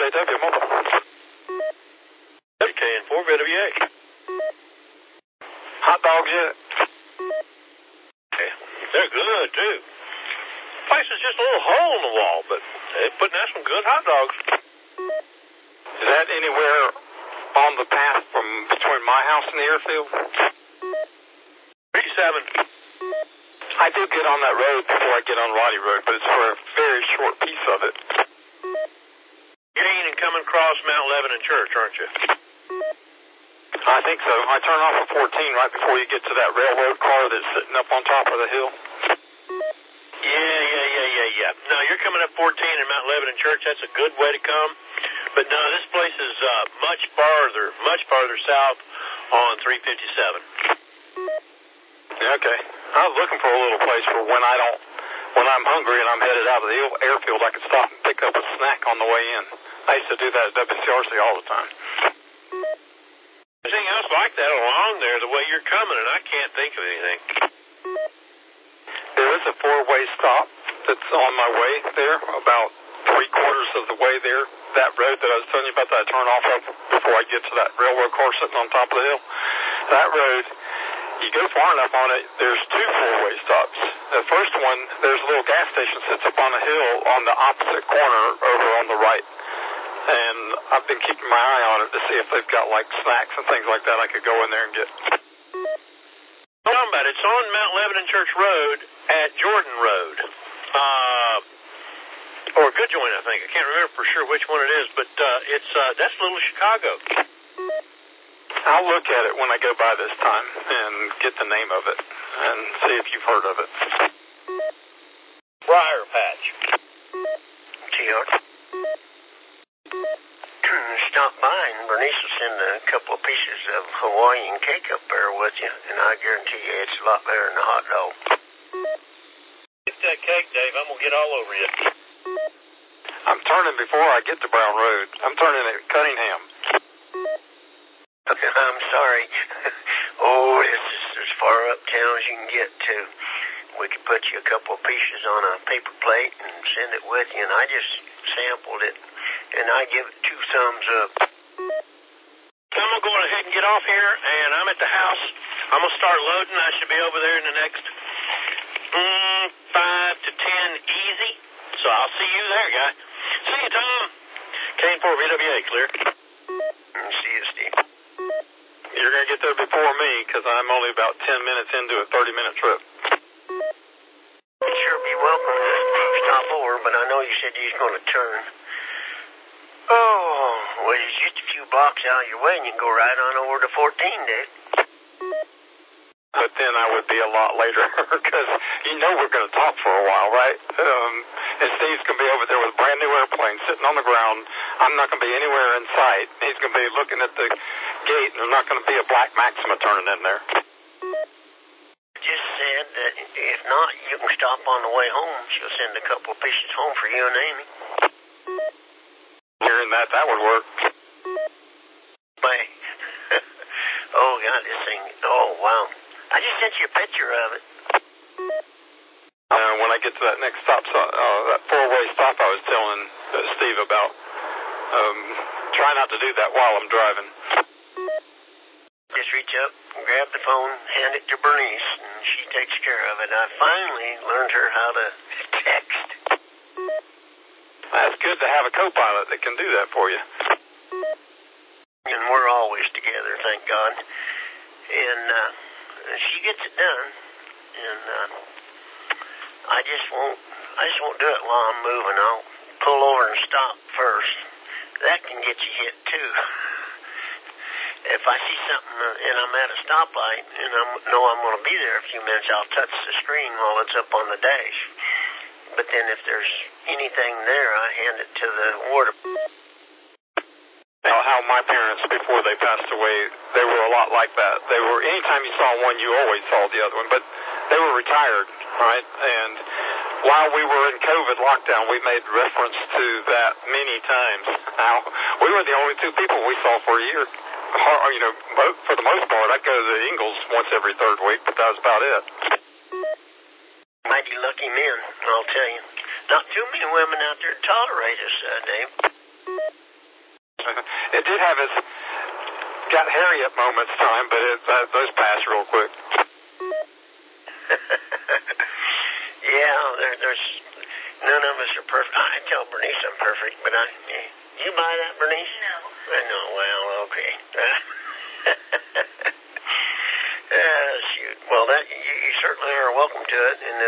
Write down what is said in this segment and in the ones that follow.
JW Mobile. WKN4 VWA. Hot dogs yet? Okay. They're good, too. Place is just a little hole in the wall, but they're putting out some good hot dogs. Is that anywhere on the path from between my house and the airfield? 37. I do get on that road before I get on Roddy Road, but it's for a very short piece of it. You're in and coming across Mount Lebanon Church, aren't you? I think so. I turn off at 14 right before you get to that railroad car that's sitting up on top of the hill. Yeah. No, you're coming up 14 in Mount Lebanon Church. That's a good way to come. But no, this place is much farther south on 357. Okay. I was looking for a little place for when I'm hungry and I'm headed out of the airfield, I could stop and pick up a snack on the way in. I used to do that at WCRC all the time. Anything else like that along there the way you're coming, and I can't think of anything. There is a four-way stop that's on my way there, about three-quarters of the way there. That road that I was telling you about that I turn off of before I get to that railroad car sitting on top of the hill. That road, you go far enough on it, there's two four-way stops. The first one, there's a little gas station that sits up on a hill on the opposite corner over on the right. And I've been keeping my eye on it to see if they've got like snacks and things like that I could go in there and get. It's on Mount Lebanon Church Road at Jordan Road. Or Good Joint, I think. I can't remember for sure which one it is, but that's Little Chicago. I'll look at it when I go by this time and get the name of it and see if you've heard of it. Briar Patch. TR. Stop by and Bernice will send a couple of pieces of Hawaiian cake up there with you, and I guarantee you it's a lot better than a hot dog. Get that cake, Dave. I'm going to get all over you. I'm turning before I get to Brown Road. I'm turning at Cunningham. I'm sorry. Oh, this is as far uptown as you can get to. We could put you a couple of pieces on a paper plate and send it with you, and I just sampled it, and I give it 2 thumbs up. I'm going to go ahead and get off here, and I'm at the house. I'm going to start loading. I should be over there in the next 5 to 10 easy. So I'll see you there, guy. See you, Tom. KN4 VWA, clear. See you, Steve. You're going to get there before me because I'm only about 10 minutes into a 30-minute trip. You'd sure be welcome to stop over, but I know you said you was going to turn. Oh, well, it's just a few blocks out of your way, and you can go right on over to 14, Dave. But then I would be a lot later because you know we're going to talk for a while, right? And Steve's going to be over there with a brand new airplane sitting on the ground. I'm not going to be anywhere in sight. He's going to be looking at the gate, and there's not going to be a black Maxima turning in there. Just said that if not, you can stop on the way home. She'll send a couple of pieces home for you and Amy. Hearing that would work. Wait. Oh, God, this thing. Oh, wow. I just sent you a picture of it. When I get to that next stop, that four-way stop I was telling Steve about, try not to do that while I'm driving. Just reach up, grab the phone, hand it to Bernice, and she takes care of it. I finally learned her how to text. That's good to have a co-pilot that can do that for you. And we're always together, thank God. And she gets it done. And I just won't do it while I'm moving. I'll pull over and stop first. That can get you hit too. If I see something and I'm at a stoplight and I know I'm going to be there a few minutes, I'll touch the screen while it's up on the dash. But then if there's anything there, I hand it to the ward. How my parents, before they passed away, they were a lot like that. They were, anytime you saw one, you always saw the other one. But they were retired, right? And while we were in COVID lockdown, we made reference to that many times. Now, we were the only 2 people we saw for a year. You know, for the most part, I'd go to the Ingalls once every 3rd week, but that was about it. Mighty lucky men, I'll tell you. Not too many women out there tolerate us, Dave. It did have its got hairy at moments time, but those passed real quick. Yeah, there's none of us are perfect. I tell Bernice I'm perfect, but you buy that, Bernice? No. No, well, okay. Shoot. Well, that you certainly are welcome to it, and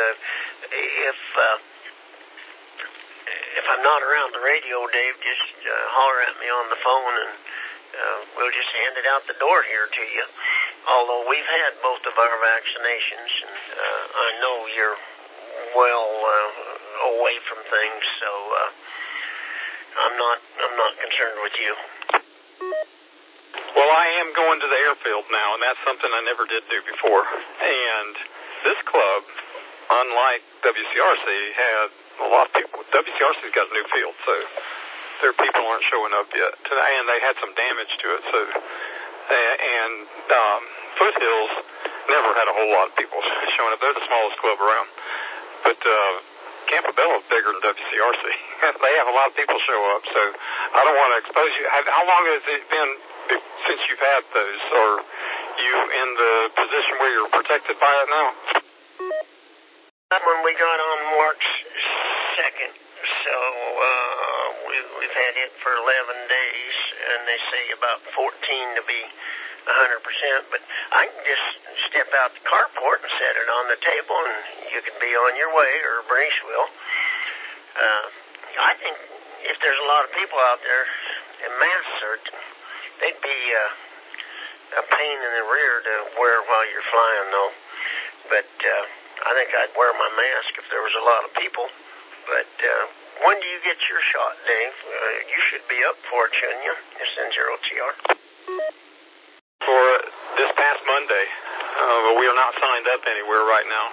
if I'm not around the radio, Dave, just holler at me on the phone, and we'll just hand it out the door here to you. Although we've had both of our vaccinations, and I know you're well away from things, so I'm not concerned with you. Well, I am going to the airfield now, and that's something I never did do before. And this club, unlike WCRC, had a lot of people. WCRC's got a new field, so their people aren't showing up yet. And they had some damage to it. So, and Foothills never had a whole lot of people showing up. They're the smallest club around. But Campobello's bigger than WCRC. They have a lot of people show up, so I don't want to expose you. How long has it been since you've had those? Are you in the position where you're protected by it now? When we got on March 2nd, so we've had it for 11 days, and they say about 14 to be 100%, but I can just step out the carport and set it on the table, and you can be on your way, or Bernice will. I think if there's a lot of people out there, and masks are, they'd be a pain in the rear to wear while you're flying, though. But I think I'd wear my mask if there was a lot of people. But when do you get your shot, Dave? You should be up for it, shouldn't you? SN0TR. For this past Monday, but we are not signed up anywhere right now.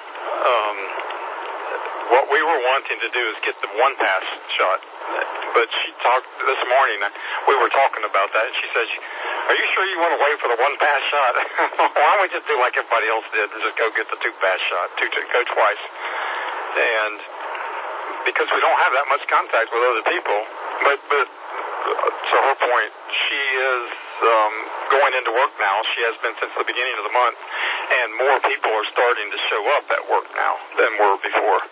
What we were wanting to do is get the one pass shot, but she talked this morning. We were talking about that, and she said, "Are you sure you want to wait for the one pass shot? Why don't we just do like everybody else did and just go get the two pass shot, go twice?" And because we don't have that much contact with other people, but to her point, she is going into work now. She has been since the beginning of the month, and more people are starting to show up at work now than were before.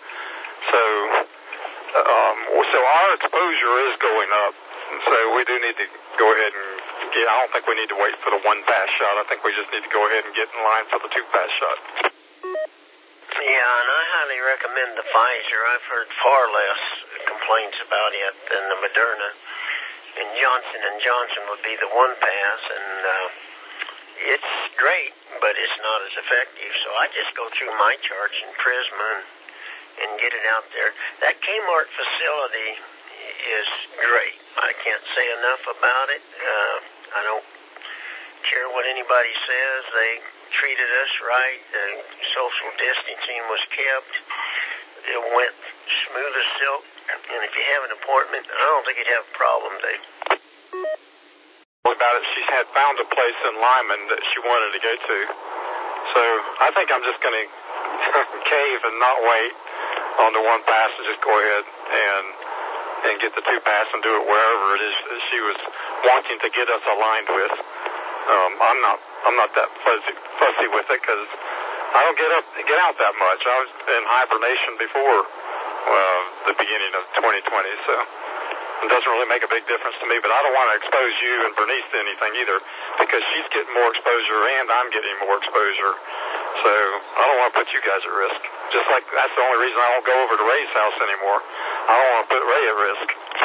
So our exposure is going up. So we do need to go ahead and get. I don't think we need to wait for the one pass shot. I think we just need to go ahead and get in line for the two pass shot. Yeah, and I highly recommend the Pfizer. I've heard far less complaints about it than the Moderna. And Johnson & Johnson would be the one pass, and it's great, but it's not as effective. So I just go through my charts in Prisma and get it out there. That Kmart facility is great. I can't say enough about it. I don't care what anybody says. They treated us right. The social distancing was kept. It went smooth as silk. And if you have an appointment, I don't think you'd have a problem, Dave. About it, she had found a place in Lyman that she wanted to go to. So I think I'm just going to cave and not wait on the one pass and just go ahead and get the two pass and do it wherever it is that she was wanting to get us aligned with. I'm not that fussy with it because I don't get out that much. I was in hibernation before the beginning of 2020, so it doesn't really make a big difference to me. But I don't want to expose you and Bernice to anything either, because she's getting more exposure and I'm getting more exposure. So I don't want to put you guys at risk. Just like that's the only reason I won't go over to Ray's house anymore. I don't want to put Ray at risk.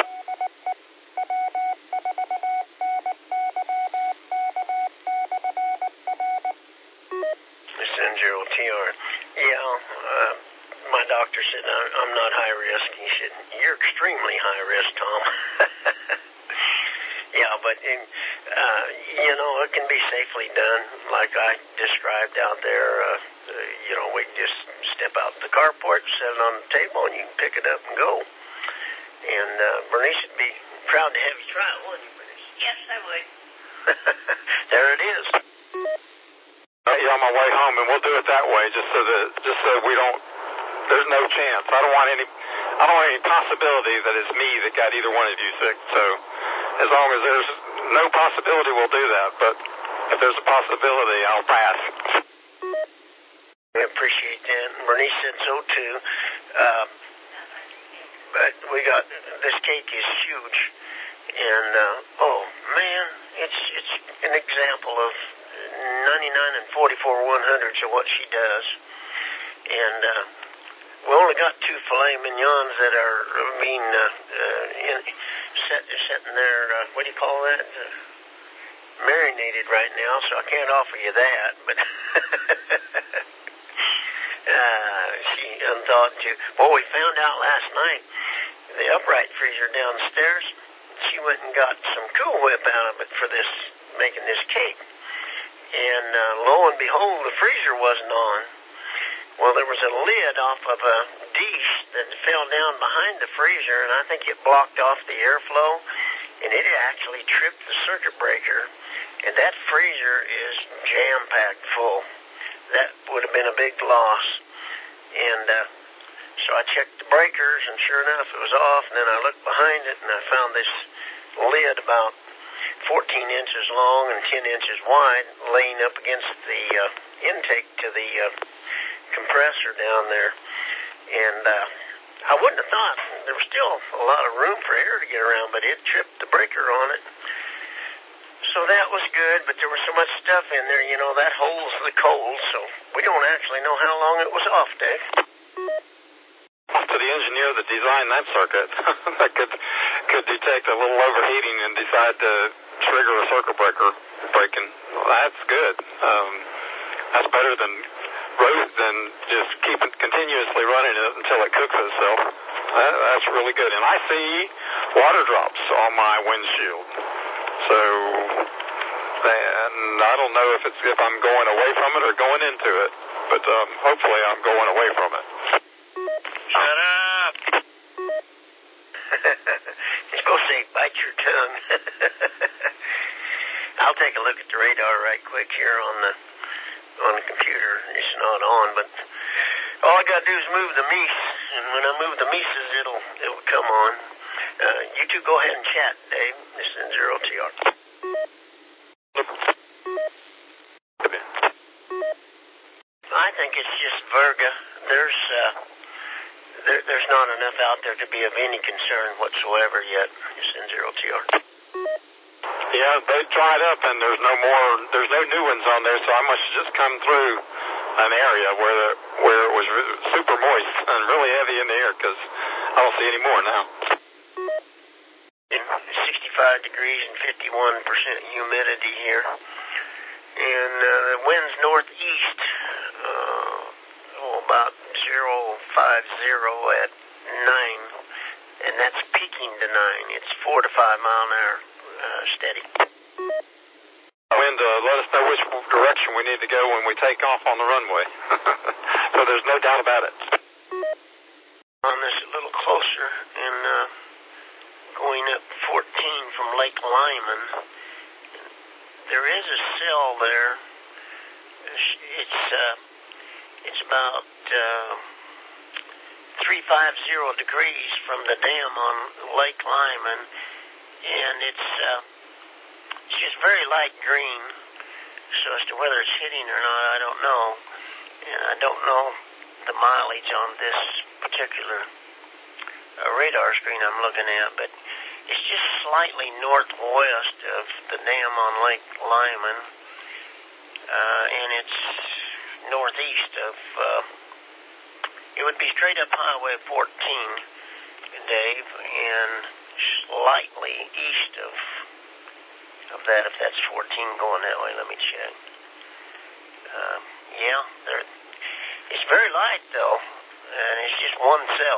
SN0TR. Yeah, my doctor said I'm not high risk. He said, "You're extremely high risk, Tom." Yeah, but it can be safely done, like I described out there. We just step out the carport, set it on the table, and you can pick it up and go. And Bernice would be proud to have you try it, wouldn't you, Bernice? Yes, I would. There it is. On my way home, and we'll do it that way, just so we don't. There's no chance. I don't want any possibility that it's me that got either one of you sick. So as long as there's no possibility we'll do that. But if there's a possibility, I'll pass. I appreciate that. Bernice said so too. But we got, this cake is huge. And, oh man, it's an example of 99 and 44 100ths of what she does. And, we only got 2 filet mignons that are being, sitting there, what do you call that? Marinated right now, so I can't offer you that, but she unthought to. Well, we found out last night, the upright freezer downstairs, she went and got some Cool Whip out of it for this, making this cake. And lo and behold, the freezer wasn't on. Well, there was a lid off of a dish that fell down behind the freezer, and I think it blocked off the airflow, and it actually tripped the circuit breaker, and that freezer is jam-packed full. That would have been a big loss. And so I checked the breakers, and sure enough, it was off, and then I looked behind it, and I found this lid about 14 inches long and 10 inches wide laying up against the intake to the compressor down there. And I wouldn't have thought, there was still a lot of room for air to get around, but it tripped the breaker on it. So that was good, but there was so much stuff in there, you know, that holds the cold, so we don't actually know how long it was off, Dave. To the engineer that designed that circuit, that could detect a little overheating and decide to trigger a circuit breaker breaking. Well, that's good. That's better than just keep it continuously running it until it cooks itself. That's really good. And I see water drops on my windshield. So, and I don't know if I'm going away from it or going into it, but hopefully I'm going away from it. Shut up! You're supposed to say, bite your tongue. I'll take a look at the radar right quick here on the computer. It's not on, but all I gotta do is move the meese, and when I move the meeses, it'll come on. You two go ahead and chat, Dave. This is N0TR. I think it's just Virga. There's not enough out there to be of any concern whatsoever yet. It's N0TR. Yeah, they dried up, and there's no new ones on there, so I must have just come through an area where it was super moist and really heavy in the air, because I don't see any more now. 65 degrees and 51% humidity here. And the wind's northeast, about 050 at 9, and that's peaking to 9. It's 4 to 5 mile an hour steady. Wind, let us know which direction we need to go when we take off on the runway. So there's no doubt about it. On this a little closer, and going up 14 from Lake Lyman, there is a cell there. It's about 350 degrees from the dam on Lake Lyman, and it's just very light green. So as to whether it's hitting or not, I don't know. And I don't know the mileage on this particular radar screen I'm looking at, but it's just slightly northwest of the dam on Lake Lyman, and it's northeast of, it would be straight up Highway 14, Dave, and slightly east of that, if that's 14 going that way. Let me check. It's very light, though, and it's just one cell.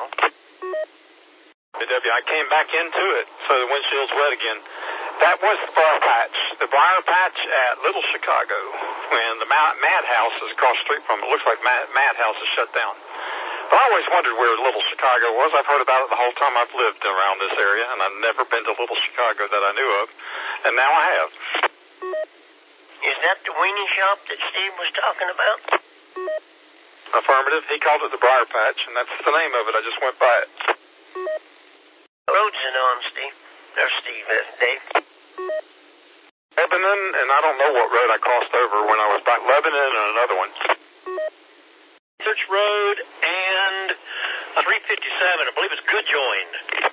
I came back into it, so the windshield's wet again. That was the briar patch. The briar patch at Little Chicago, when the Madhouse is across the street from it. Looks like Madhouse is shut down. But I always wondered where Little Chicago was. I've heard about it the whole time I've lived around this area, and I've never been to Little Chicago that I knew of, and now I have. Is that the weenie shop that Steve was talking about? Affirmative. He called it the briar patch, and that's the name of it. I just went by it. Road's in honesty. There's Steve. Dave? Lebanon, and I don't know what road I crossed over when I was back. Lebanon and another one. Church Road and 357. I believe it's Goodjoin.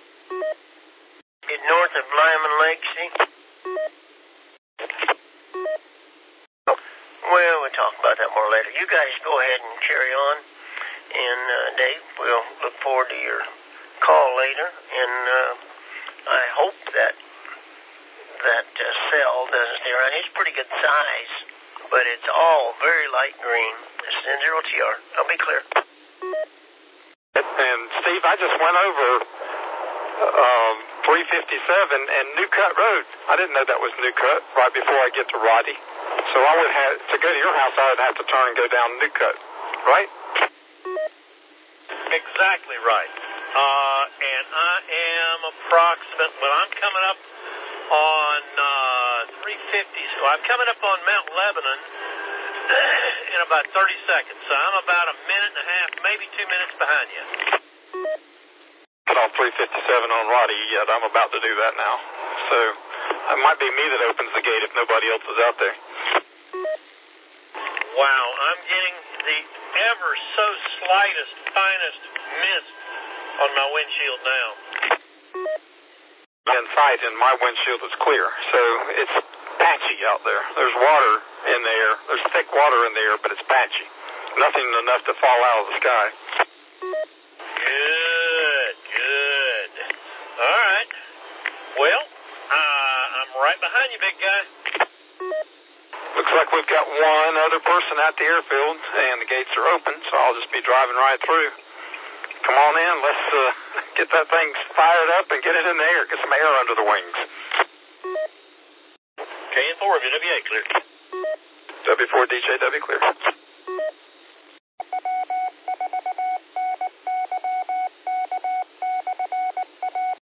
It's north of Lyman Lake, see? Well, we'll talk about that more later. You guys go ahead and carry on. And, Dave, we'll look forward to your call later. And I hope that cell doesn't stay around. It's pretty good size, but it's all very light green. It's N0TR. I'll be clear. And, Steve, I just went over 357 and New Cut Road. I didn't know that was New Cut right before I get to Roddy. So I would have, to go to your house, I would have to turn and go down New Cut, right? Exactly right. And I am I'm coming up on 350, so I'm coming up on Mount Lebanon in about 30 seconds. So I'm about a minute and a half, maybe 2 minutes behind you. Put on 357 on Roddy yet. I'm about to do that now. So it might be me that opens the gate if nobody else is out there. Wow, I'm getting the ever so slightest, finest mist on my windshield now. Inside, and my windshield is clear, so it's patchy out there. There's water in there. There's thick water in there, but it's patchy. Nothing enough to fall out of the sky. Good. All right. Well, I'm right behind you, big guy. Looks like we've got one other person at the airfield, and the gates are open, so I'll just be driving right through. Come on in, let's get that thing fired up and get it in the air, get some air under the wings. KN4, WA clear. W4 DJW clear.